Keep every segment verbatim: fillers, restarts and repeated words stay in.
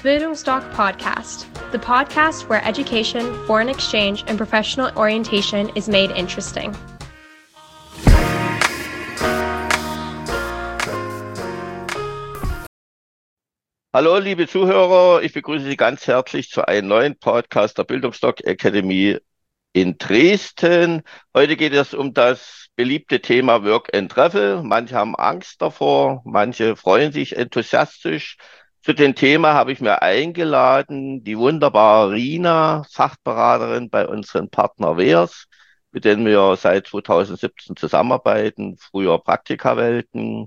Bildungsdoc Podcast, the podcast where education, foreign exchange, and professional orientation is made interesting. Hallo, liebe Zuhörer, ich begrüße Sie ganz herzlich zu einem neuen Podcast der Bildungsdoc Academy in Dresden. Heute geht es um das beliebte Thema Work and Travel. Manche haben Angst davor, manche freuen sich enthusiastisch. Zu dem Thema habe ich mir eingeladen die wunderbare Rina, Fachberaterin bei unseren Partner W E A S, mit denen wir seit zweitausendsiebzehn zusammenarbeiten, früher Praktikawelten.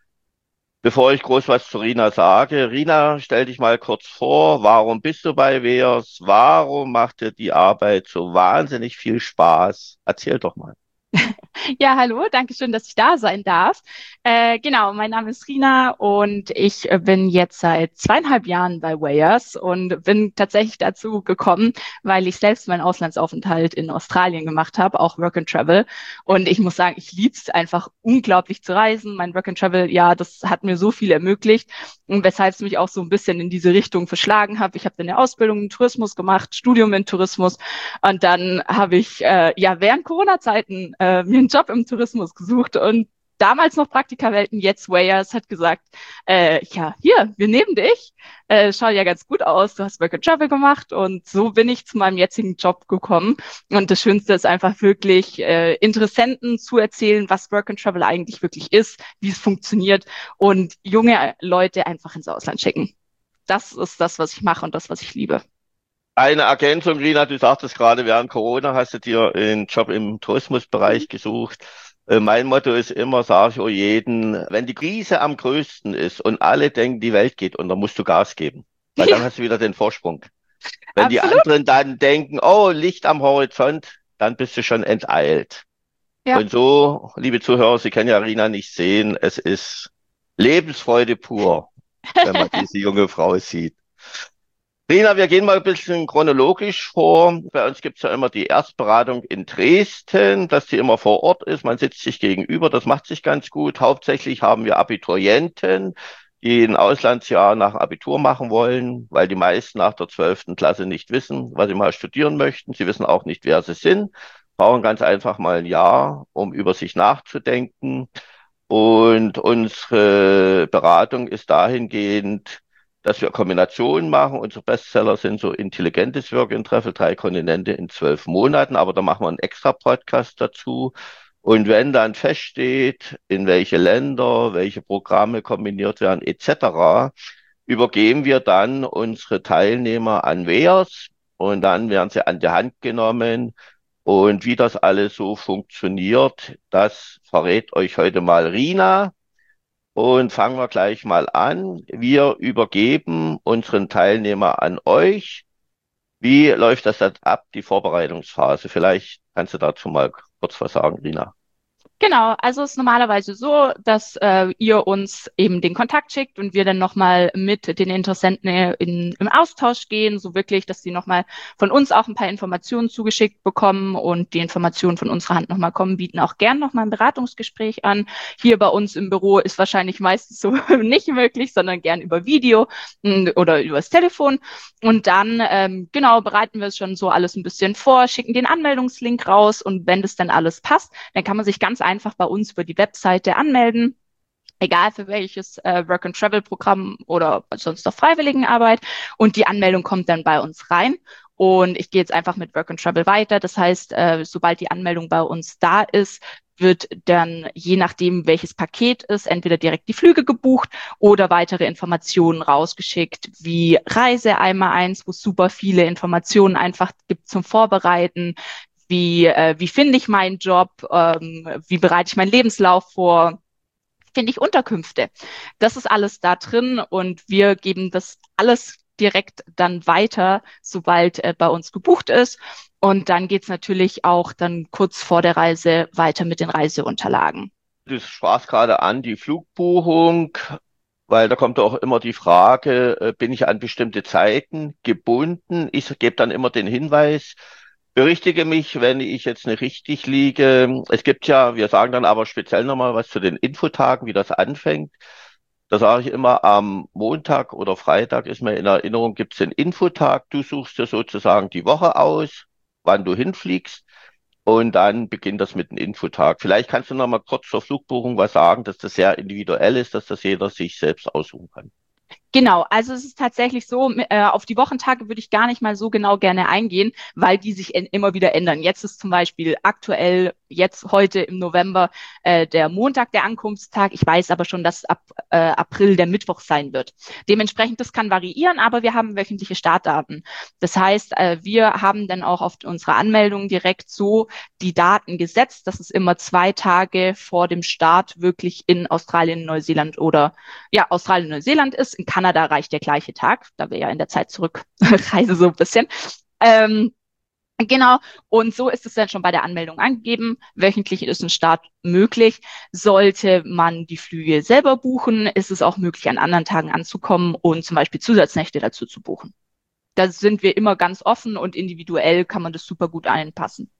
Bevor ich groß was zu Rina sage, Rina, stell dich mal kurz vor, warum bist du bei W E A S? Warum macht dir die Arbeit so wahnsinnig viel Spaß? Erzähl doch mal. Ja, hallo, danke schön, dass ich da sein darf. Äh, genau, mein Name ist Rina und ich äh, bin jetzt seit zweieinhalb Jahren bei W E A S und bin tatsächlich dazu gekommen, weil ich selbst meinen Auslandsaufenthalt in Australien gemacht habe, auch Work and Travel. Und ich muss sagen, ich liebe es einfach unglaublich zu reisen. Mein Work and Travel, ja, das hat mir so viel ermöglicht und weshalb es mich auch so ein bisschen in diese Richtung verschlagen habe. Ich habe dann eine Ausbildung in Tourismus gemacht, Studium in Tourismus und dann habe ich äh, ja während Corona-Zeiten äh, mir einen Job im Tourismus gesucht und damals noch Praktikawelten, jetzt W E A S hat gesagt, äh, ja, hier, wir nehmen dich, äh, schaut ja ganz gut aus, du hast Work and Travel gemacht und so bin ich zu meinem jetzigen Job gekommen und das Schönste ist einfach wirklich äh, Interessenten zu erzählen, was Work and Travel eigentlich wirklich ist, wie es funktioniert und junge Leute einfach ins Ausland schicken. Das ist das, was ich mache und das, was ich liebe. Eine Ergänzung, Rina, du sagtest gerade, während Corona hast du dir einen Job im Tourismusbereich gesucht. Äh, Mein Motto ist immer, sage ich auch jeden, wenn die Krise am größten ist und alle denken, die Welt geht unter, musst du Gas geben. Weil dann Ja, hast du wieder den Vorsprung. Wenn die absolut. anderen dann denken, oh, Licht am Horizont, dann bist du schon enteilt. Ja. Und so, liebe Zuhörer, Sie können ja Rina nicht sehen, es ist Lebensfreude pur, wenn man diese junge Frau sieht. Rina, wir gehen mal ein bisschen chronologisch vor. Bei uns gibt es ja immer die Erstberatung in Dresden, dass die immer vor Ort ist. Man sitzt sich gegenüber, das macht sich ganz gut. Hauptsächlich haben wir Abiturienten, die ein Auslandsjahr nach dem Abitur machen wollen, weil die meisten nach der zwölften Klasse nicht wissen, was sie mal studieren möchten. Sie wissen auch nicht, wer sie sind, brauchen ganz einfach mal ein Jahr, um über sich nachzudenken. Und unsere Beratung ist dahingehend, dass wir Kombinationen machen. Unsere Bestseller sind so intelligentes Work and Travel, drei Kontinente in zwölf Monaten, aber da machen wir einen extra Podcast dazu. Und wenn dann feststeht, in welche Länder, welche Programme kombiniert werden, et cetera, übergeben wir dann unsere Teilnehmer an W E A S und dann werden sie an die Hand genommen. Und wie das alles so funktioniert, das verrät euch heute mal Rina. Und fangen wir gleich mal an. Wir übergeben unseren Teilnehmer an euch. Wie läuft das dann ab, die Vorbereitungsphase? Vielleicht kannst du dazu mal kurz was sagen, Rina. Genau, also es ist normalerweise so, dass äh, ihr uns eben den Kontakt schickt und wir dann nochmal mit den Interessenten in, im Austausch gehen, so wirklich, dass sie nochmal von uns auch ein paar Informationen zugeschickt bekommen und die Informationen von unserer Hand nochmal kommen, bieten auch gern nochmal ein Beratungsgespräch an. Hier bei uns im Büro ist wahrscheinlich meistens so nicht möglich, sondern gern über Video mh, oder übers Telefon. Und dann, ähm, genau, bereiten wir es schon so alles ein bisschen vor, schicken den Anmeldungslink raus und wenn das dann alles passt, dann kann man sich ganz einfach bei uns über die Webseite anmelden, egal für welches äh, Work-and-Travel-Programm oder sonst noch Freiwilligenarbeit. Und die Anmeldung kommt dann bei uns rein. Und ich gehe jetzt einfach mit Work and Travel weiter. Das heißt, äh, sobald die Anmeldung bei uns da ist, wird dann, je nachdem, welches Paket ist, entweder direkt die Flüge gebucht oder weitere Informationen rausgeschickt, wie Reiseeimer eins, wo es super viele Informationen einfach gibt zum Vorbereiten, wie, äh, wie finde ich meinen Job, ähm, wie bereite ich meinen Lebenslauf vor, finde ich Unterkünfte. Das ist alles da drin und wir geben das alles direkt dann weiter, sobald äh, bei uns gebucht ist. Und dann geht's natürlich auch dann kurz vor der Reise weiter mit den Reiseunterlagen. Du sprachst gerade an die Flugbuchung, weil da kommt auch immer die Frage, äh, bin ich an bestimmte Zeiten gebunden? Ich gebe dann immer den Hinweis, berichtige mich, wenn ich jetzt nicht richtig liege. Es gibt ja, wir sagen dann aber speziell nochmal was zu den Infotagen, wie das anfängt. Da sage ich immer, am Montag oder Freitag ist mir in Erinnerung, gibt es den Infotag. Du suchst dir sozusagen die Woche aus, wann du hinfliegst. Und dann beginnt das mit dem Infotag. Vielleicht kannst du noch mal kurz zur Flugbuchung was sagen, dass das sehr individuell ist, dass das jeder sich selbst aussuchen kann. Genau, also es ist tatsächlich so, äh, auf die Wochentage würde ich gar nicht mal so genau gerne eingehen, weil die sich immer wieder ändern. Jetzt ist zum Beispiel aktuell, jetzt heute im November, äh, der Montag der Ankunftstag. Ich weiß aber schon, dass ab äh, April der Mittwoch sein wird. Dementsprechend, das kann variieren, aber wir haben wöchentliche Startdaten. Das heißt, äh, wir haben dann auch auf unserer Anmeldung direkt so die Daten gesetzt, dass es immer zwei Tage vor dem Start wirklich in Australien, Neuseeland oder ja, Australien, Neuseeland ist. In Kanada reicht der gleiche Tag, da wir ja in der Zeit zurückreisen so ein bisschen. Ähm, genau, und so ist es dann schon bei der Anmeldung angegeben. Wöchentlich ist ein Start möglich. Sollte man die Flüge selber buchen, ist es auch möglich, an anderen Tagen anzukommen und zum Beispiel Zusatznächte dazu zu buchen. Da sind wir immer ganz offen und individuell kann man das super gut einpassen.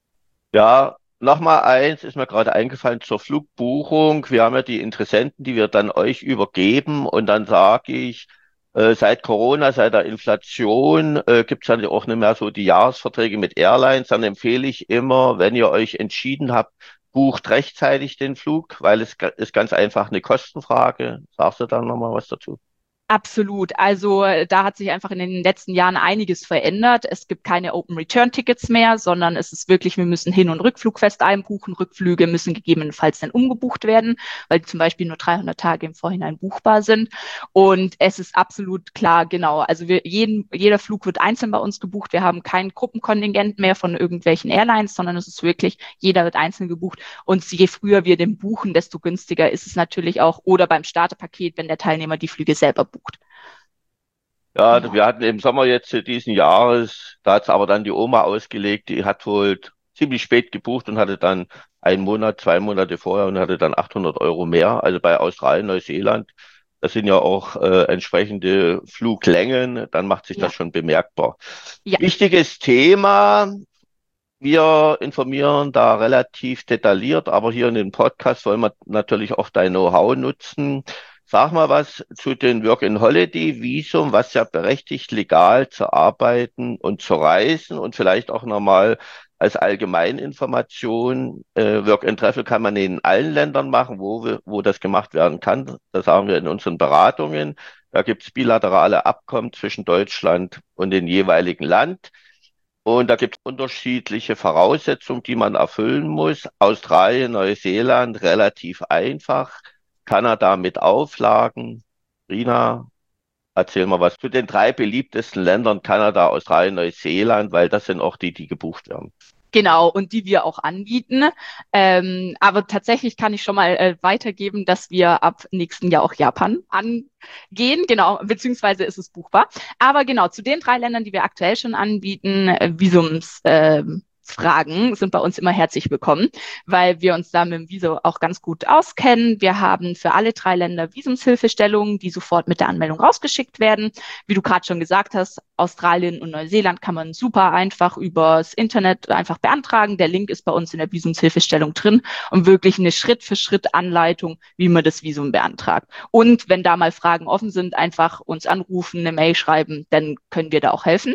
Ja, nochmal eins ist mir gerade eingefallen zur Flugbuchung. Wir haben ja die Interessenten, die wir dann euch übergeben und dann sage ich, äh, seit Corona, seit der Inflation äh, gibt es dann auch nicht mehr so die Jahresverträge mit Airlines. Dann empfehle ich immer, wenn ihr euch entschieden habt, bucht rechtzeitig den Flug, weil es ga- ist ganz einfach eine Kostenfrage. Sagst du da nochmal was dazu? Absolut. Also äh, da hat sich einfach in den letzten Jahren einiges verändert. Es gibt keine Open-Return-Tickets mehr, sondern es ist wirklich, wir müssen Hin- und Rückflug fest einbuchen. Rückflüge müssen gegebenenfalls dann umgebucht werden, weil die zum Beispiel nur dreihundert Tage im Vorhinein buchbar sind. Und es ist absolut klar, genau. Also wir, jeden, jeder Flug wird einzeln bei uns gebucht. Wir haben kein Gruppenkontingent mehr von irgendwelchen Airlines, sondern es ist wirklich, jeder wird einzeln gebucht. Und je früher wir den buchen, desto günstiger ist es natürlich auch. Oder beim Starterpaket, wenn der Teilnehmer die Flüge selber bucht. Ja, Genau. wir hatten im Sommer jetzt äh, diesen Jahres, da hat's aber dann die Oma ausgelegt, die hat wohl ziemlich spät gebucht und hatte dann einen Monat, zwei Monate vorher und hatte dann achthundert Euro mehr. Also bei Australien, Neuseeland, das sind ja auch äh, entsprechende Fluglängen, dann macht sich das Ja, schon bemerkbar. ja, Wichtiges Thema, wir informieren da relativ detailliert, aber hier in dem Podcast wollen wir natürlich auch dein Know-how nutzen. Sag mal was zu den Work-and-Holiday-Visum, was ja berechtigt, legal zu arbeiten und zu reisen und vielleicht auch nochmal als Allgemeininformation. Äh, Work-and-Travel kann man in allen Ländern machen, wo, wir, wo das gemacht werden kann. Das sagen wir in unseren Beratungen. Da gibt es bilaterale Abkommen zwischen Deutschland und dem jeweiligen Land. Und da gibt es unterschiedliche Voraussetzungen, die man erfüllen muss. Australien, Neuseeland relativ einfach. Kanada mit Auflagen. Rina, erzähl mal was zu den drei beliebtesten Ländern, Kanada, Australien, Neuseeland, weil das sind auch die, die gebucht werden. genau. Und die wir auch anbieten. Ähm, aber tatsächlich kann ich schon mal äh, weitergeben, dass wir ab nächsten Jahr auch Japan angehen. Genau, beziehungsweise ist es buchbar. Aber genau, zu den drei Ländern, die wir aktuell schon anbieten, äh, Visums, ähm, Fragen sind bei uns immer herzlich willkommen, weil wir uns da mit dem Visum auch ganz gut auskennen. Wir haben für alle drei Länder Visumshilfestellungen, die sofort mit der Anmeldung rausgeschickt werden. Wie du gerade schon gesagt hast, Australien und Neuseeland kann man super einfach übers Internet einfach beantragen. Der Link ist bei uns in der Visumshilfestellung drin und wirklich eine Schritt-für-Schritt-Anleitung, wie man das Visum beantragt. Und wenn da mal Fragen offen sind, einfach uns anrufen, eine Mail schreiben, dann können wir da auch helfen.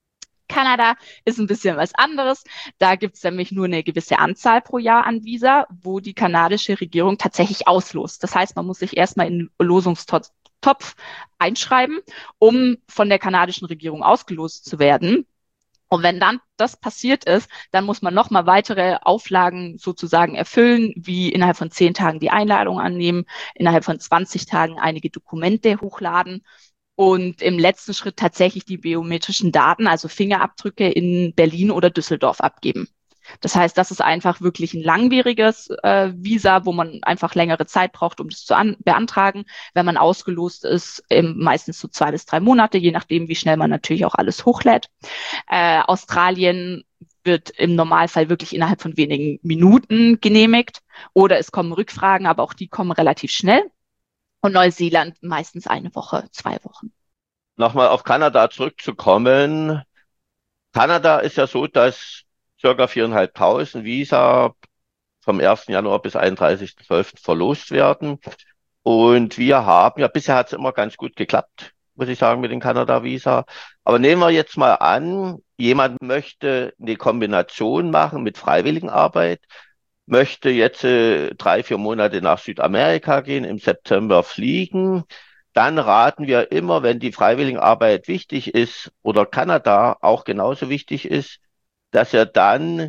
Kanada ist ein bisschen was anderes. Da gibt es nämlich nur eine gewisse Anzahl pro Jahr an Visa, wo die kanadische Regierung tatsächlich auslost. Das heißt, man muss sich erstmal in den Losungstopf einschreiben, um von der kanadischen Regierung ausgelost zu werden. Und wenn dann das passiert ist, dann muss man nochmal weitere Auflagen sozusagen erfüllen, wie innerhalb von zehn Tagen die Einladung annehmen, innerhalb von zwanzig Tagen einige Dokumente hochladen und im letzten Schritt tatsächlich die biometrischen Daten, also Fingerabdrücke in Berlin oder Düsseldorf abgeben. Das heißt, das ist einfach wirklich ein langwieriges äh, Visa, wo man einfach längere Zeit braucht, um das zu an beantragen. Wenn man ausgelost ist, ähm, meistens so zwei bis drei Monate, je nachdem, wie schnell man natürlich auch alles hochlädt. Äh, Australien wird im Normalfall wirklich innerhalb von wenigen Minuten genehmigt oder es kommen Rückfragen, aber auch die kommen relativ schnell. Und Neuseeland meistens eine Woche, zwei Wochen. Nochmal auf Kanada zurückzukommen. Kanada ist ja so, dass circa viertausendfünfhundert Visa vom ersten Januar bis einunddreißigsten zwölften verlost werden. Und wir haben, ja, bisher hat es immer ganz gut geklappt, muss ich sagen, mit dem Kanada-Visa. Aber nehmen wir jetzt mal an, jemand möchte eine Kombination machen mit Freiwilligenarbeit, möchte jetzt äh, drei, vier Monate nach Südamerika gehen, im September fliegen. Dann raten wir immer, wenn die Freiwilligenarbeit wichtig ist oder Kanada auch genauso wichtig ist, dass er dann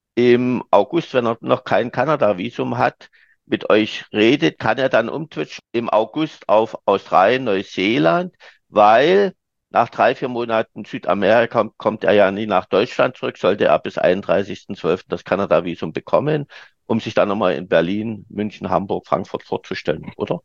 im August, wenn er noch kein Kanada-Visum hat, mit euch redet, kann er dann umtwitchen im August auf Australien, Neuseeland, weil nach drei, vier Monaten Südamerika kommt er ja nie nach Deutschland zurück, sollte er bis einunddreißigsten zwölften das Kanada-Visum bekommen, um sich dann nochmal in Berlin, München, Hamburg, Frankfurt vorzustellen, oder?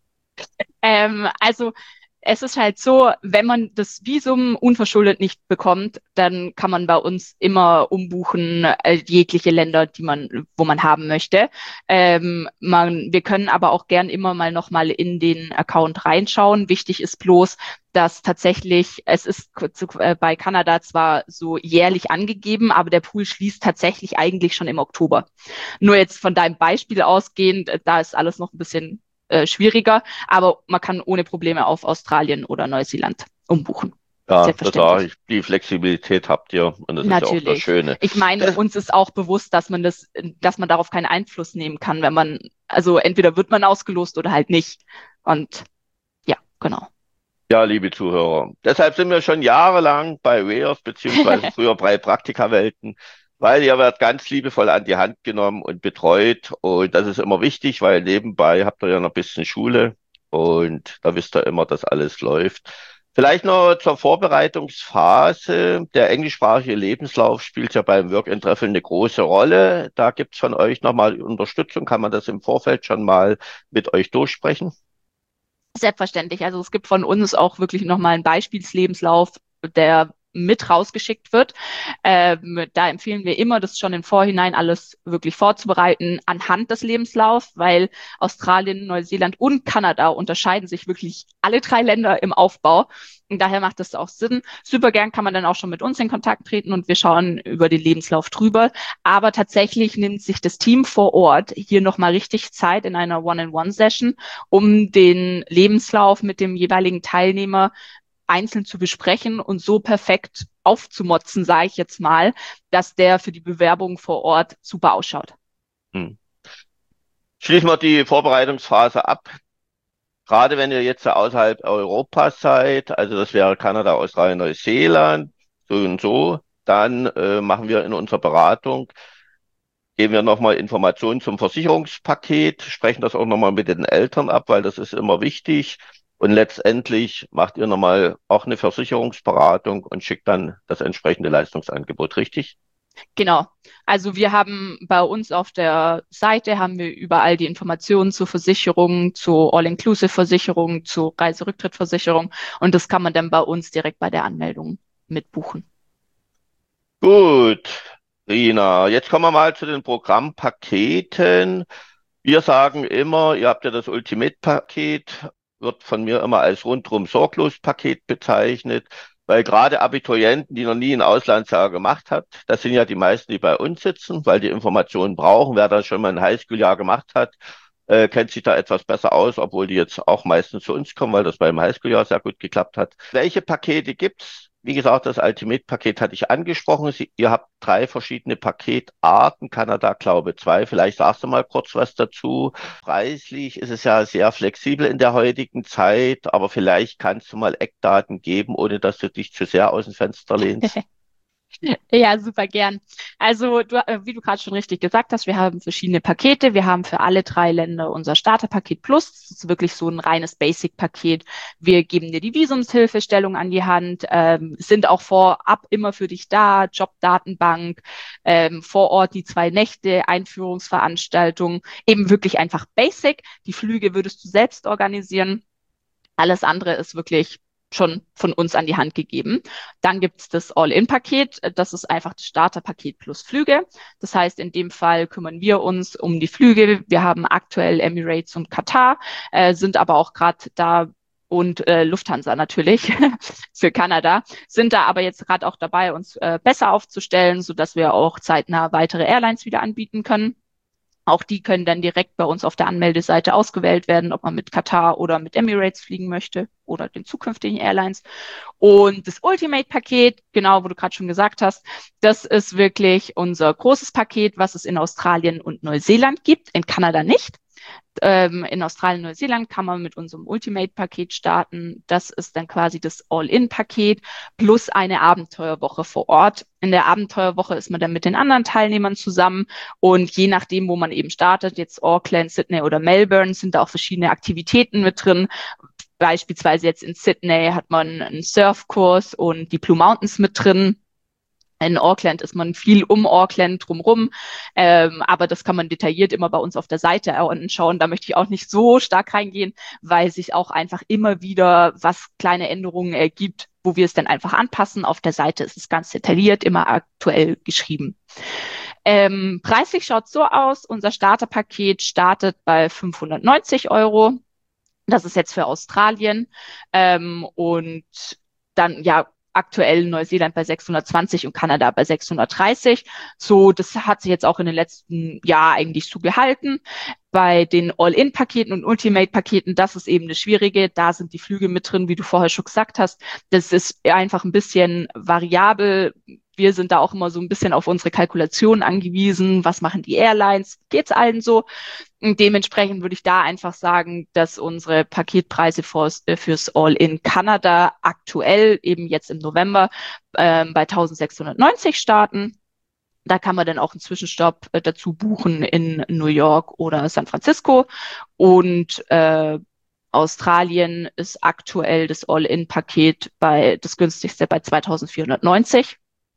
Ähm, also es ist halt so, wenn man das Visum unverschuldet nicht bekommt, dann kann man bei uns immer umbuchen, äh, jegliche Länder, die man, wo man haben möchte. Ähm, man, wir können aber auch gern immer mal nochmal in den Account reinschauen. Wichtig ist bloß, dass tatsächlich, es ist zu, äh, bei Kanada zwar so jährlich angegeben, aber der Pool schließt tatsächlich eigentlich schon im Oktober. Nur jetzt von deinem Beispiel ausgehend, äh, da ist alles noch ein bisschen äh, schwieriger, aber man kann ohne Probleme auf Australien oder Neuseeland umbuchen. Ja, das sage Selbstverständlich. ich, die Flexibilität habt ihr und das ist ja auch das Natürlich. Schöne. Ich meine, uns ist auch bewusst, dass man das, dass man darauf keinen Einfluss nehmen kann, wenn man, also entweder wird man ausgelost oder halt nicht. Und ja, genau. Ja, liebe Zuhörer, deshalb sind wir schon jahrelang bei Weos beziehungsweise früher bei Praktikawelten, weil ihr werdet ganz liebevoll an die Hand genommen und betreut und das ist immer wichtig, weil nebenbei habt ihr ja noch ein bisschen Schule und da wisst ihr immer, dass alles läuft. Vielleicht noch zur Vorbereitungsphase. Der englischsprachige Lebenslauf spielt ja beim Work and Travel eine große Rolle. Da gibt's von euch nochmal Unterstützung. Kann man das im Vorfeld schon mal mit euch durchsprechen? Selbstverständlich. Also es gibt von uns auch wirklich nochmal einen Beispielslebenslauf, der mit rausgeschickt wird. Ähm, da empfehlen wir immer, das schon im Vorhinein alles wirklich vorzubereiten anhand des Lebenslaufs, weil Australien, Neuseeland und Kanada unterscheiden sich wirklich alle drei Länder im Aufbau. Und daher macht das auch Sinn. Super gern kann man dann auch schon mit uns in Kontakt treten und wir schauen über den Lebenslauf drüber. Aber tatsächlich nimmt sich das Team vor Ort hier nochmal richtig Zeit in einer One-on-One-Session, um den Lebenslauf mit dem jeweiligen Teilnehmer einzeln zu besprechen und so perfekt aufzumotzen, sage ich jetzt mal, dass der für die Bewerbung vor Ort super ausschaut. Hm. Schließen wir die Vorbereitungsphase ab. Gerade wenn ihr jetzt außerhalb Europas seid, also das wäre Kanada, Australien, Neuseeland, so und so, dann äh, machen wir in unserer Beratung, geben wir nochmal Informationen zum Versicherungspaket, sprechen das auch nochmal mit den Eltern ab, weil das ist immer wichtig. Und letztendlich macht ihr nochmal auch eine Versicherungsberatung und schickt dann das entsprechende Leistungsangebot, richtig? Genau. Also wir haben bei uns auf der Seite haben wir überall die Informationen zur Versicherung, zur All-Inclusive-Versicherung, zur Reiserücktrittversicherung und das kann man dann bei uns direkt bei der Anmeldung mitbuchen. Gut, Rina, jetzt kommen wir mal zu den Programmpaketen. Wir sagen immer, ihr habt ja das Ultimate-Paket, wird von mir immer als rundrum sorglos Paket bezeichnet, weil gerade Abiturienten, die noch nie ein Auslandsjahr gemacht hat, das sind ja die meisten, die bei uns sitzen, weil die Informationen brauchen. Wer da schon mal ein Highschool-Jahr gemacht hat, äh, kennt sich da etwas besser aus, obwohl die jetzt auch meistens zu uns kommen, weil das beim Highschool-Jahr sehr gut geklappt hat. Welche Pakete gibt's? Wie gesagt, das Ultimate-Paket hatte ich angesprochen. Sie, ihr habt drei verschiedene Paketarten. Kanada, glaube zwei. Vielleicht sagst du mal kurz was dazu. Preislich ist es ja sehr flexibel in der heutigen Zeit, aber vielleicht kannst du mal Eckdaten geben, ohne dass du dich zu sehr aus dem Fenster lehnst. Ja, super gern. Also, du, äh, wie du gerade schon richtig gesagt hast, wir haben verschiedene Pakete. Wir haben für alle drei Länder unser Starterpaket Plus. Das ist wirklich so ein reines Basic-Paket. Wir geben dir die Visumshilfestellung an die Hand, ähm, sind auch vorab immer für dich da, Jobdatenbank, ähm, vor Ort die zwei Nächte, Einführungsveranstaltung, eben wirklich einfach Basic. Die Flüge würdest du selbst organisieren. Alles andere ist wirklich schon von uns an die Hand gegeben. Dann gibt es das All-In-Paket. Das ist einfach das Starterpaket plus Flüge. Das heißt, in dem Fall kümmern wir uns um die Flüge. Wir haben aktuell Emirates und Katar, äh, sind aber auch gerade da und äh, Lufthansa natürlich für Kanada, sind da aber jetzt gerade auch dabei, uns äh, besser aufzustellen, sodass wir auch zeitnah weitere Airlines wieder anbieten können. Auch die können dann direkt bei uns auf der Anmeldeseite ausgewählt werden, ob man mit Katar oder mit Emirates fliegen möchte oder den zukünftigen Airlines. Und das Ultimate-Paket, genau, wo du gerade schon gesagt hast, das ist wirklich unser großes Paket, was es in Australien und Neuseeland gibt, in Kanada nicht. Ähm, in Australien und Neuseeland kann man mit unserem Ultimate-Paket starten. Das ist dann quasi das All-In-Paket plus eine Abenteuerwoche vor Ort. In der Abenteuerwoche ist man dann mit den anderen Teilnehmern zusammen und je nachdem, wo man eben startet, jetzt Auckland, Sydney oder Melbourne, sind da auch verschiedene Aktivitäten mit drin. Beispielsweise jetzt in Sydney hat man einen Surfkurs und die Blue Mountains mit drin. In Auckland ist man viel um Auckland drumherum, ähm, aber das kann man detailliert immer bei uns auf der Seite anschauen. Da möchte ich auch nicht so stark reingehen, weil sich auch einfach immer wieder was kleine Änderungen ergibt, wo wir es dann einfach anpassen. Auf der Seite ist es ganz detailliert, immer aktuell geschrieben. Ähm, preislich schaut es so aus, unser Starterpaket startet bei fünfhundertneunzig Euro. Das ist jetzt für Australien ähm, und dann ja aktuell Neuseeland bei sechshundertzwanzig und Kanada bei sechshundertdreißig. So, das hat sich jetzt auch in den letzten Jahren eigentlich so gehalten. Bei den All-In-Paketen und Ultimate-Paketen, das ist eben das Schwierige. Da sind die Flüge mit drin, wie du vorher schon gesagt hast. Das ist einfach ein bisschen variabel. Wir sind da auch immer so ein bisschen auf unsere Kalkulationen angewiesen. Was machen die Airlines? Geht's allen so? Und dementsprechend würde ich da einfach sagen, dass unsere Paketpreise fürs, fürs All-in Kanada aktuell eben jetzt im November ähm, bei eintausendsechshundertneunzig starten. Da kann man dann auch einen Zwischenstopp äh, dazu buchen in New York oder San Francisco. Und äh, Australien ist aktuell das All-in-Paket bei das günstigste bei zweitausendvierhundertneunzig.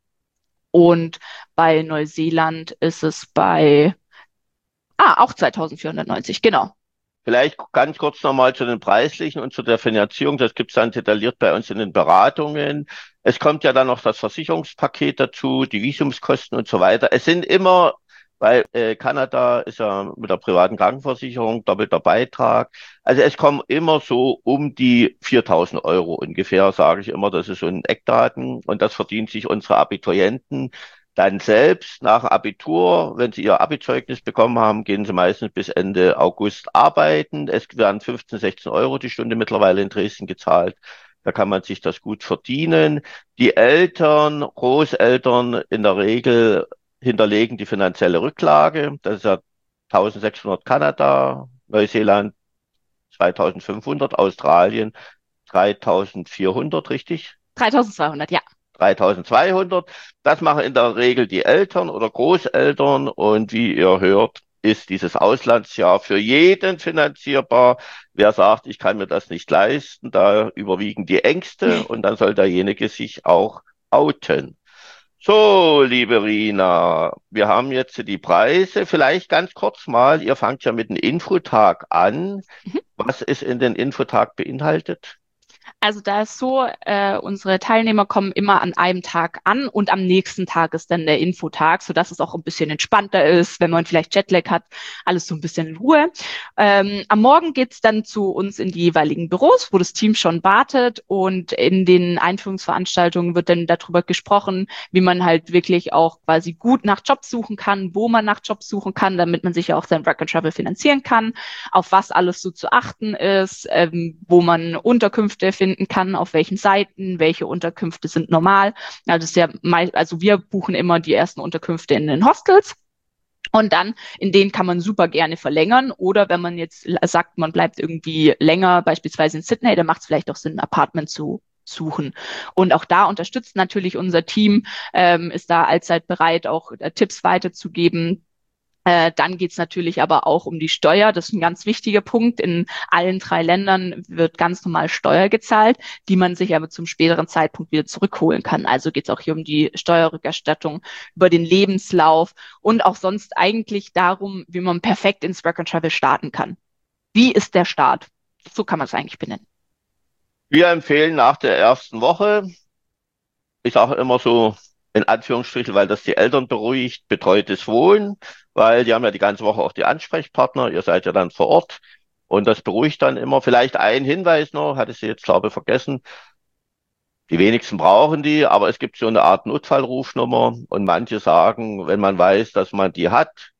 Und bei Neuseeland ist es bei Ah, auch zweitausendvierhundertneunzig, genau. Vielleicht ganz kurz nochmal zu den preislichen und zu der Finanzierung. Das gibt's dann detailliert bei uns in den Beratungen. Es kommt ja dann noch das Versicherungspaket dazu, die Visumskosten und so weiter. Es sind immer, weil äh, Kanada ist ja mit der privaten Krankenversicherung doppelter Beitrag. Also es kommen immer so um die viertausend Euro ungefähr, sage ich immer. Das ist so ein Eckdaten und das verdienen sich unsere Abiturienten dann selbst nach Abitur, wenn sie ihr Abizeugnis bekommen haben, gehen sie meistens bis Ende August arbeiten. Es werden fünfzehn, sechzehn Euro die Stunde mittlerweile in Dresden gezahlt. Da kann man sich das gut verdienen. Die Eltern, Großeltern in der Regel hinterlegen die finanzielle Rücklage. Das ist ja eintausendsechshundert Kanada, Neuseeland zweitausendfünfhundert, Australien dreitausendvierhundert, richtig? dreitausendzweihundert, ja. dreitausendzweihundert. Das machen in der Regel die Eltern oder Großeltern. Und wie ihr hört, ist dieses Auslandsjahr für jeden finanzierbar. Wer sagt, ich kann mir das nicht leisten, da überwiegen die Ängste und dann soll derjenige sich auch outen. So, liebe Rina, wir haben jetzt die Preise. Vielleicht ganz kurz mal, ihr fangt ja mit dem Infotag an. Mhm. Was ist in den Infotag beinhaltet? Also da ist so, äh, unsere Teilnehmer kommen immer an einem Tag an und am nächsten Tag ist dann der Infotag, sodass es auch ein bisschen entspannter ist, wenn man vielleicht Jetlag hat, alles so ein bisschen in Ruhe. Ähm, am Morgen geht's dann zu uns in die jeweiligen Büros, wo das Team schon wartet und in den Einführungsveranstaltungen wird dann darüber gesprochen, wie man halt wirklich auch quasi gut nach Jobs suchen kann, wo man nach Jobs suchen kann, damit man sich ja auch sein Work and Travel finanzieren kann, auf was alles so zu achten ist, ähm, wo man Unterkünfte finden kann, auf welchen Seiten, welche Unterkünfte sind normal. Also, das ist ja mei- also wir buchen immer die ersten Unterkünfte in den Hostels. Und dann, in denen kann man super gerne verlängern. Oder wenn man jetzt sagt, man bleibt irgendwie länger, beispielsweise in Sydney, dann macht es vielleicht auch Sinn, ein Apartment zu suchen. Und auch da unterstützt natürlich unser Team, ähm, ist da allzeit bereit, auch äh, Tipps weiterzugeben. Äh, dann geht's natürlich aber auch um die Steuer. Das ist ein ganz wichtiger Punkt. In allen drei Ländern wird ganz normal Steuer gezahlt, die man sich aber zum späteren Zeitpunkt wieder zurückholen kann. Also geht's auch hier um die Steuerrückerstattung über den Lebenslauf und auch sonst eigentlich darum, wie man perfekt ins Work and Travel starten kann. Wie ist der Start? So kann man es eigentlich benennen. Wir empfehlen nach der ersten Woche, ich sage immer so in Anführungsstrichen, weil das die Eltern beruhigt, betreutes Wohnen, weil die haben ja die ganze Woche auch die Ansprechpartner, ihr seid ja dann vor Ort und das beruhigt dann immer. Vielleicht ein Hinweis noch, hatte ich sie jetzt glaube ich vergessen, die wenigsten brauchen die, aber es gibt so eine Art Notfallrufnummer und manche sagen, wenn man weiß, dass man die hat,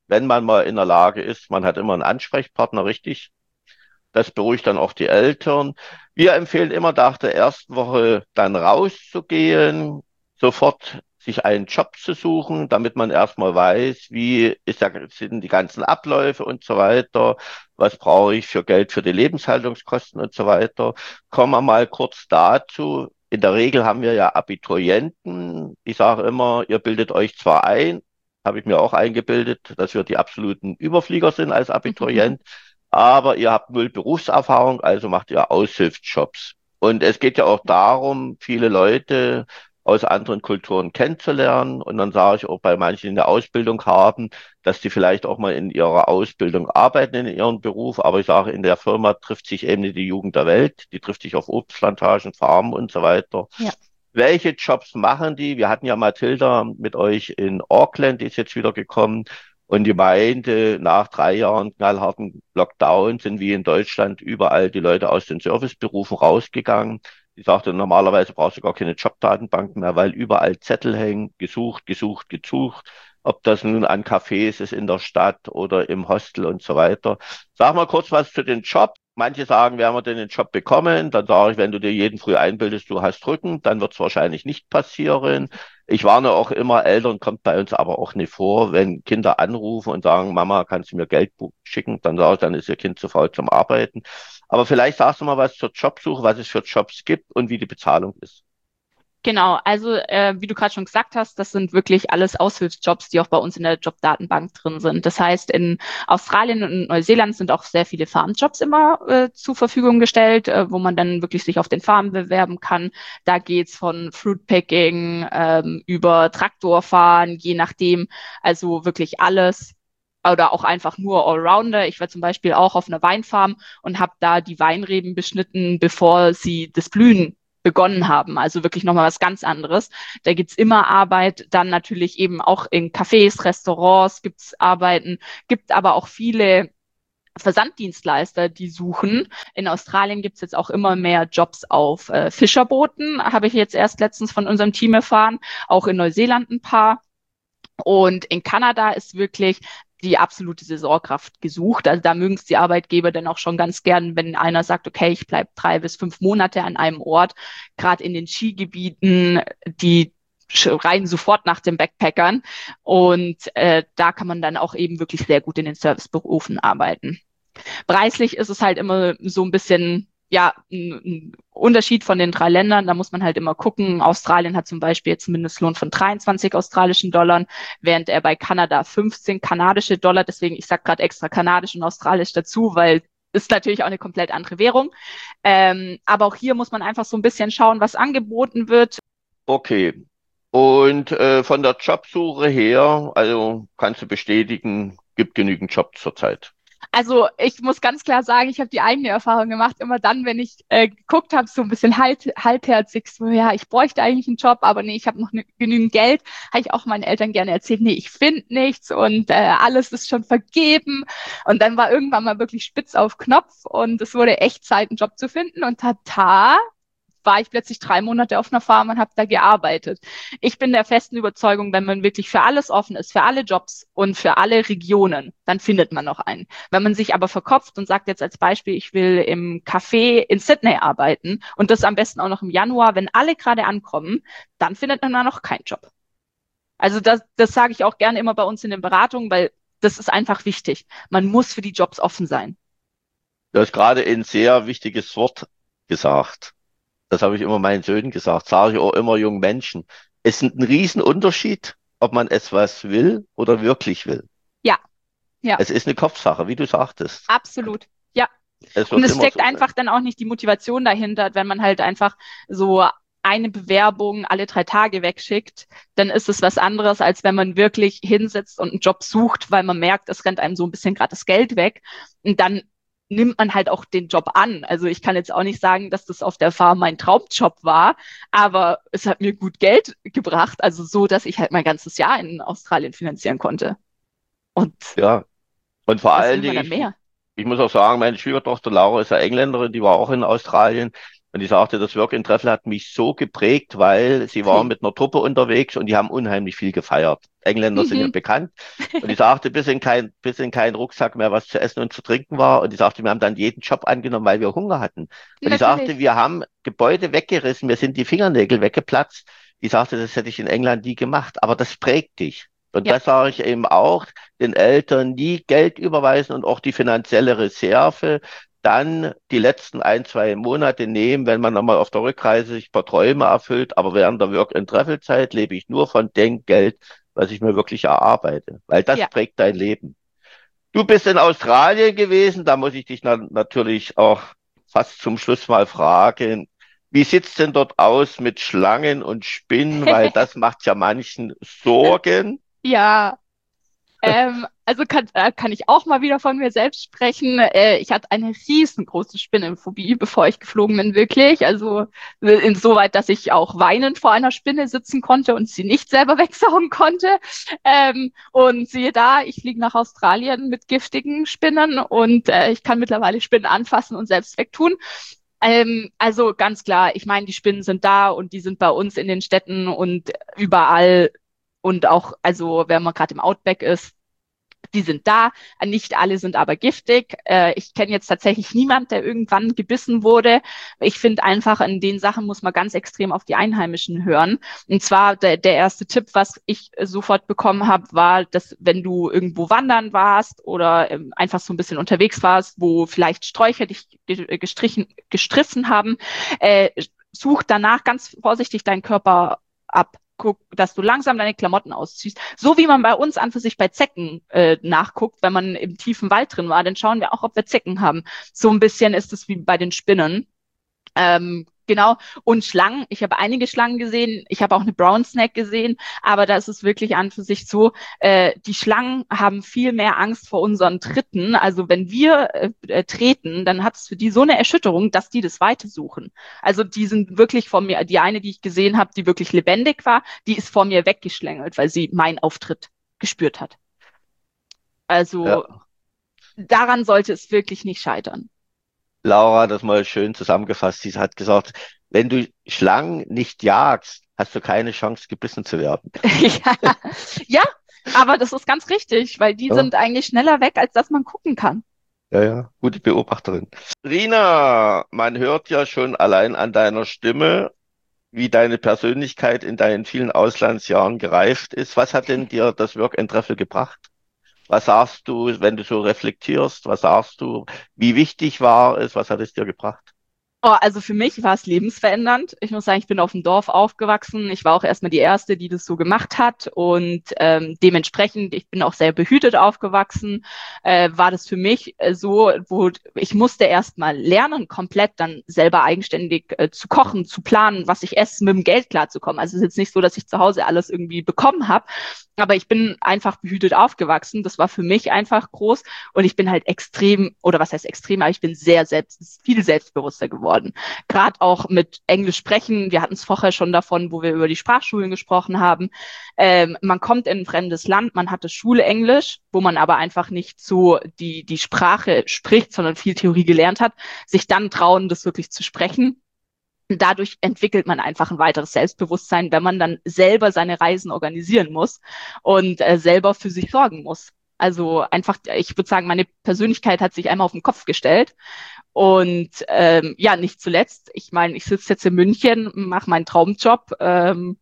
wenn man mal in der Lage ist, man hat immer einen Ansprechpartner, richtig? Das beruhigt dann auch die Eltern. Wir empfehlen immer nach der ersten Woche dann rauszugehen, sofort sich einen Job zu suchen, damit man erstmal weiß, wie ist da, sind die ganzen Abläufe und so weiter, was brauche ich für Geld für die Lebenshaltungskosten und so weiter. Kommen wir mal kurz dazu. In der Regel haben wir ja Abiturienten. Ich sage immer, ihr bildet euch zwar ein, habe ich mir auch eingebildet, dass wir die absoluten Überflieger sind als Abiturient, aber ihr habt null Berufserfahrung, also macht ihr Aushilfsjobs. Und es geht ja auch darum, viele Leute aus anderen Kulturen kennenzulernen. Und dann sage ich auch bei manchen, die eine Ausbildung haben, dass die vielleicht auch mal in ihrer Ausbildung arbeiten, in ihrem Beruf. Aber ich sage, in der Firma trifft sich eben nicht die Jugend der Welt. Die trifft sich auf Obstplantagen, Farmen und so weiter. Ja. Welche Jobs machen die? Wir hatten ja Mathilda mit euch in Auckland, die ist jetzt wieder gekommen. Und die meinte, nach drei Jahren knallharten Lockdown sind wie in Deutschland überall die Leute aus den Serviceberufen rausgegangen. Die sagte, normalerweise brauchst du gar keine Jobdatenbank mehr, weil überall Zettel hängen, gesucht, gesucht, gesucht. Ob das nun an Cafés ist in der Stadt oder im Hostel und so weiter. Sag mal kurz was zu den Jobs. Manche sagen, werden wir denn den Job bekommen? Dann sage ich, wenn du dir jeden früh einbildest, du hast Rücken, dann wird es wahrscheinlich nicht passieren. Ich warne auch immer, Eltern kommt bei uns aber auch nicht vor, wenn Kinder anrufen und sagen, Mama, kannst du mir Geld schicken? Dann sage ich, dann ist ihr Kind zu faul zum Arbeiten. Aber vielleicht sagst du mal was zur Jobsuche, was es für Jobs gibt und wie die Bezahlung ist. Genau, also äh, wie du gerade schon gesagt hast, das sind wirklich alles Aushilfsjobs, die auch bei uns in der Jobdatenbank drin sind. Das heißt, in Australien und Neuseeland sind auch sehr viele Farmjobs immer äh, zur Verfügung gestellt, äh, wo man dann wirklich sich auf den Farmen bewerben kann. Da geht's von Fruitpicking ähm, über Traktorfahren, je nachdem, also wirklich alles. Oder auch einfach nur Allrounder. Ich war zum Beispiel auch auf einer Weinfarm und habe da die Weinreben beschnitten, bevor sie das Blühen begonnen haben. Also wirklich nochmal was ganz anderes. Da gibt's immer Arbeit, dann natürlich eben auch in Cafés, Restaurants gibt's Arbeiten, gibt aber auch viele Versanddienstleister, die suchen. In Australien gibt's jetzt auch immer mehr Jobs auf äh, Fischerbooten, habe ich jetzt erst letztens von unserem Team erfahren, auch in Neuseeland ein paar. Und in Kanada ist wirklich die absolute Saisonkraft gesucht. Also da mögen es die Arbeitgeber dann auch schon ganz gern, wenn einer sagt, okay, ich bleibe drei bis fünf Monate an einem Ort. Gerade in den Skigebieten, die schreien sofort nach den Backpackern. Und äh, da kann man dann auch eben wirklich sehr gut in den Serviceberufen arbeiten. Preislich ist es halt immer so ein bisschen, ja, ein, ein Unterschied von den drei Ländern. Da muss man halt immer gucken. Australien hat zum Beispiel jetzt einen Mindestlohn von dreiundzwanzig australischen Dollar, während er bei Kanada fünfzehn kanadische Dollar, deswegen, ich sage gerade extra kanadisch und australisch dazu, weil ist natürlich auch eine komplett andere Währung. Ähm, aber auch hier muss man einfach so ein bisschen schauen, was angeboten wird. Okay. Und äh, von der Jobsuche her, also kannst du bestätigen, gibt genügend Jobs zurzeit. Also ich muss ganz klar sagen, ich habe die eigene Erfahrung gemacht. Immer dann, wenn ich äh, geguckt habe, so ein bisschen halt, halbherzig, so ja, ich bräuchte eigentlich einen Job, aber nee, ich habe noch ne, genügend Geld, habe ich auch meinen Eltern gerne erzählt, nee, ich finde nichts und äh, alles ist schon vergeben. Und dann war irgendwann mal wirklich spitz auf Knopf und es wurde echt Zeit, einen Job zu finden. Und tata, war ich plötzlich drei Monate auf einer Farm und habe da gearbeitet. Ich bin der festen Überzeugung, wenn man wirklich für alles offen ist, für alle Jobs und für alle Regionen, dann findet man noch einen. Wenn man sich aber verkopft und sagt jetzt als Beispiel, ich will im Café in Sydney arbeiten und das am besten auch noch im Januar, wenn alle gerade ankommen, dann findet man da noch keinen Job. Also das, das sage ich auch gerne immer bei uns in den Beratungen, weil das ist einfach wichtig. Man muss für die Jobs offen sein. Du hast gerade ein sehr wichtiges Wort gesagt. Das habe ich immer meinen Söhnen gesagt, sage ich auch immer jungen Menschen. Es ist ein Riesenunterschied, ob man etwas will oder wirklich will. Ja, ja. Es ist eine Kopfsache, wie du sagtest. Absolut, ja. Es Und wird es immer steckt so sein. einfach dann auch nicht die Motivation dahinter, wenn man halt einfach so eine Bewerbung alle drei Tage wegschickt, dann ist es was anderes, als wenn man wirklich hinsetzt und einen Job sucht, weil man merkt, es rennt einem so ein bisschen gerade das Geld weg. Und dann nimmt man halt auch den Job an. Also ich kann jetzt auch nicht sagen, dass das auf der Farm mein Traumjob war, aber es hat mir gut Geld gebracht, also so, dass ich halt mein ganzes Jahr in Australien finanzieren konnte. Und Ja, und vor was allen will man Dingen, dann ich, mehr? ich muss auch sagen, meine Schwiegertochter Laura ist ja Engländerin, die war auch in Australien. Und die sagte, das Work and Travel hat mich so geprägt, weil sie waren mit einer Truppe unterwegs und die haben unheimlich viel gefeiert. Engländer sind ja Mhm. bekannt. Und die sagte, bis in kein, bis in kein Rucksack mehr was zu essen und zu trinken war. Und die sagte, wir haben dann jeden Job angenommen, weil wir Hunger hatten. Und die sagte, Natürlich. wir haben Gebäude weggerissen, mir sind die Fingernägel weggeplatzt. Die sagte, das hätte ich in England nie gemacht. Aber das prägt dich. Und Ja, das sage ich eben auch, den Eltern nie Geld überweisen und auch die finanzielle Reserve dann die letzten ein, zwei Monate nehmen, wenn man nochmal auf der Rückreise sich ein paar Träume erfüllt. Aber während der Work-and-Travel-Zeit lebe ich nur von dem Geld, was ich mir wirklich erarbeite, weil das ja. prägt dein Leben. Du bist in Australien gewesen, da muss ich dich na natürlich auch fast zum Schluss mal fragen, wie sieht's denn dort aus mit Schlangen und Spinnen, weil das macht ja manchen Sorgen. Ja, ähm, also kann, äh, kann ich auch mal wieder von mir selbst sprechen. Äh, ich hatte eine riesengroße Spinnenphobie, bevor ich geflogen bin, wirklich. Also äh, insoweit, dass ich auch weinend vor einer Spinne sitzen konnte und sie nicht selber wegsaugen konnte. Ähm, und siehe da, ich fliege nach Australien mit giftigen Spinnen und äh, ich kann mittlerweile Spinnen anfassen und selbst wegtun. Ähm, also ganz klar, ich meine, die Spinnen sind da und die sind bei uns in den Städten und überall und auch, also wenn man gerade im Outback ist, die sind da. Nicht alle sind aber giftig. Äh, ich kenne jetzt tatsächlich niemand, der irgendwann gebissen wurde. Ich finde einfach, in den Sachen muss man ganz extrem auf die Einheimischen hören. Und zwar der, der erste Tipp, was ich sofort bekommen habe, war, dass wenn du irgendwo wandern warst oder ähm, einfach so ein bisschen unterwegs warst, wo vielleicht Sträucher dich gestrichen, gestriffen haben, äh, such danach ganz vorsichtig deinen Körper ab. Guck, dass du langsam deine Klamotten ausziehst. So wie man bei uns an für sich bei Zecken äh, nachguckt, wenn man im tiefen Wald drin war, dann schauen wir auch, ob wir Zecken haben. So ein bisschen ist es wie bei den Spinnen. Ähm, genau. Und Schlangen. Ich habe einige Schlangen gesehen. Ich habe auch eine Brown Snake gesehen. Aber da ist es wirklich an für sich so, äh, die Schlangen haben viel mehr Angst vor unseren Tritten. Also wenn wir äh, äh, treten, dann hat es für die so eine Erschütterung, dass die das Weite suchen. Also die sind wirklich vor mir, die eine, die ich gesehen habe, die wirklich lebendig war, die ist vor mir weggeschlängelt, weil sie meinen Auftritt gespürt hat. Also Ja, daran sollte es wirklich nicht scheitern. Laura hat das mal schön zusammengefasst. Sie hat gesagt, wenn du Schlangen nicht jagst, hast du keine Chance, gebissen zu werden. Ja, ja, aber das ist ganz richtig, weil die Ja, sind eigentlich schneller weg, als dass man gucken kann. ja, ja, gute Beobachterin. Rina, man hört ja schon allein an deiner Stimme, wie deine Persönlichkeit in deinen vielen Auslandsjahren gereift ist. Was hat denn dir das Work and Travel gebracht? Was sagst du, wenn du so reflektierst? Was sagst du? Wie wichtig war es? Was hat es dir gebracht? Oh, also für mich war es lebensverändernd. Ich muss sagen, ich bin auf dem Dorf aufgewachsen. Ich war auch erstmal die Erste, die das so gemacht hat. Und ähm, dementsprechend, ich bin auch sehr behütet aufgewachsen, äh, war das für mich äh, so, wo ich musste erstmal lernen, komplett dann selber eigenständig äh, zu kochen, zu planen, was ich esse, mit dem Geld klarzukommen. Also es ist jetzt nicht so, dass ich zu Hause alles irgendwie bekommen habe, aber ich bin einfach behütet aufgewachsen. Das war für mich einfach groß. Und ich bin halt extrem, oder was heißt extrem, aber ich bin sehr selbst, viel selbstbewusster geworden. Gerade auch mit Englisch sprechen. Wir hatten es vorher schon davon, wo wir über die Sprachschulen gesprochen haben. Ähm, man kommt in ein fremdes Land, man hat das Schulenglisch, wo man aber einfach nicht so die, die Sprache spricht, sondern viel Theorie gelernt hat, sich dann trauen, das wirklich zu sprechen. Dadurch entwickelt man einfach ein weiteres Selbstbewusstsein, wenn man dann selber seine Reisen organisieren muss und äh, selber für sich sorgen muss. Also einfach, ich würde sagen, meine Persönlichkeit hat sich einmal auf den Kopf gestellt. Und ähm, ja, nicht zuletzt, ich meine, ich sitze jetzt in München, mache meinen Traumjob. Ähm,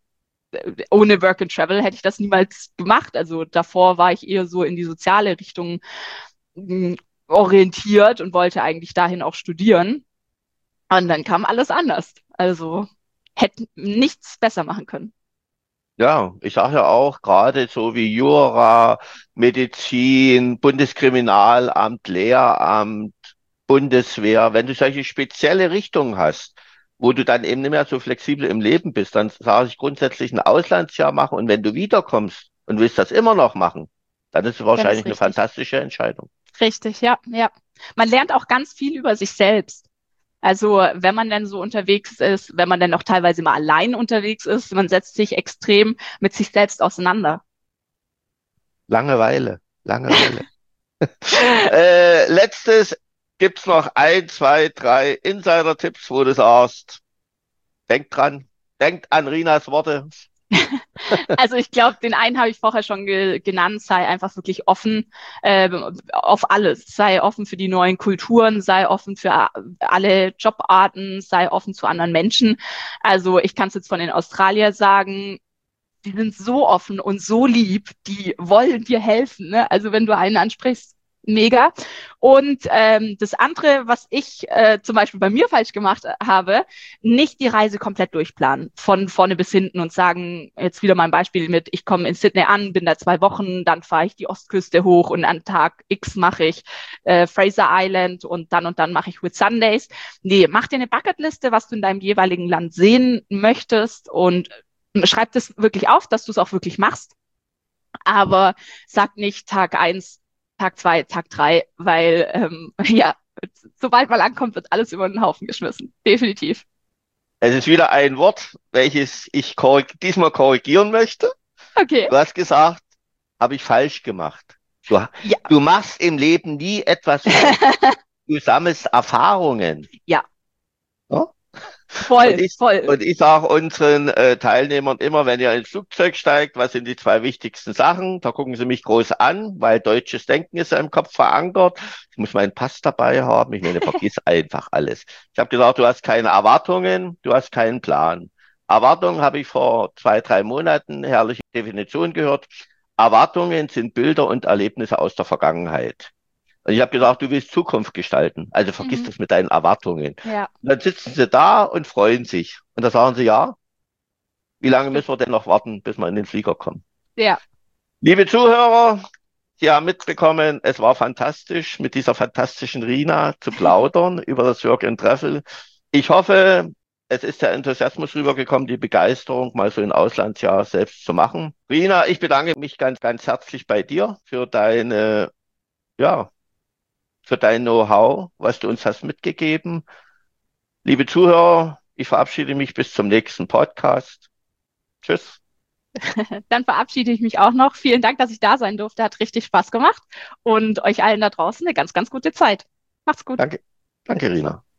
ohne Work and Travel hätte ich das niemals gemacht. Also davor war ich eher so in die soziale Richtung mh, orientiert und wollte eigentlich dahin auch studieren. Und dann kam alles anders. Also hätte nichts besser machen können. Ja, ich sage ja auch, gerade so wie Jura, Medizin, Bundeskriminalamt, Lehramt, Bundeswehr, wenn du solche spezielle Richtungen hast, wo du dann eben nicht mehr so flexibel im Leben bist, dann sage ich grundsätzlich ein Auslandsjahr machen und wenn du wiederkommst und willst das immer noch machen, dann ist es Dann ist wahrscheinlich eine richtig. fantastische Entscheidung. Richtig, ja, ja. Man lernt auch ganz viel über sich selbst. Also wenn man dann so unterwegs ist, wenn man dann auch teilweise mal allein unterwegs ist, man setzt sich extrem mit sich selbst auseinander. Langeweile, Langeweile. Äh, letztes gibt's noch ein, zwei, drei Insider-Tipps, wo du sagst, denkt dran, denkt an Rinas Worte. Also ich glaube, den einen habe ich vorher schon ge genannt, sei einfach wirklich offen äh, auf alles. Sei offen für die neuen Kulturen, sei offen für alle Jobarten, sei offen zu anderen Menschen. Also ich kann es jetzt von den Australiern sagen, die sind so offen und so lieb, die wollen dir helfen. Ne? Also wenn du einen ansprichst, mega. Und ähm, das andere, was ich äh, zum Beispiel bei mir falsch gemacht habe, nicht die Reise komplett durchplanen, von vorne bis hinten und sagen, jetzt wieder mal ein Beispiel mit, ich komme in Sydney an, bin da zwei Wochen, dann fahre ich die Ostküste hoch und an Tag X mache ich äh, Fraser Island und dann und dann mache ich Whitsundays. Nee, mach dir eine Bucketliste, was du in deinem jeweiligen Land sehen möchtest und schreib das wirklich auf, dass du es auch wirklich machst. Aber sag nicht Tag eins, Tag zwei, Tag drei, weil ähm, ja, sobald man ankommt, wird alles über den Haufen geschmissen. Definitiv. Es ist wieder ein Wort, welches ich korrig diesmal korrigieren möchte. Okay. Du hast gesagt, habe ich falsch gemacht. Du, Ja. du machst im Leben nie etwas falsch. Du sammelst Erfahrungen. Ja. Ja? Voll, und ich, voll. Und ich sage unseren äh, Teilnehmern immer, wenn ihr ins Flugzeug steigt, was sind die zwei wichtigsten Sachen? Da gucken sie mich groß an, weil deutsches Denken ist ja im Kopf verankert. Ich muss meinen Pass dabei haben. Ich meine, vergiss einfach alles. Ich habe gesagt, du hast keine Erwartungen, du hast keinen Plan. Erwartungen habe ich vor zwei, drei Monaten herrliche Definition gehört. Erwartungen sind Bilder und Erlebnisse aus der Vergangenheit. Und ich habe gesagt, du willst Zukunft gestalten. Also vergiss Mhm. das mit deinen Erwartungen. Ja. Und dann sitzen sie da und freuen sich. Und da sagen sie, ja, wie lange müssen wir denn noch warten, bis wir in den Flieger kommen? Ja. Liebe Zuhörer, Sie haben mitbekommen, es war fantastisch, mit dieser fantastischen Rina zu plaudern über das Work and Travel. Ich hoffe, es ist der Enthusiasmus rübergekommen, die Begeisterung, mal so ein Auslandsjahr selbst zu machen. Rina, ich bedanke mich ganz, ganz herzlich bei dir für deine, ja, für dein Know-how, was du uns hast mitgegeben. Liebe Zuhörer, ich verabschiede mich bis zum nächsten Podcast. Tschüss. Dann verabschiede ich mich auch noch. Vielen Dank, dass ich da sein durfte. Hat richtig Spaß gemacht und euch allen da draußen eine ganz, ganz gute Zeit. Macht's gut. Danke, danke, Rina.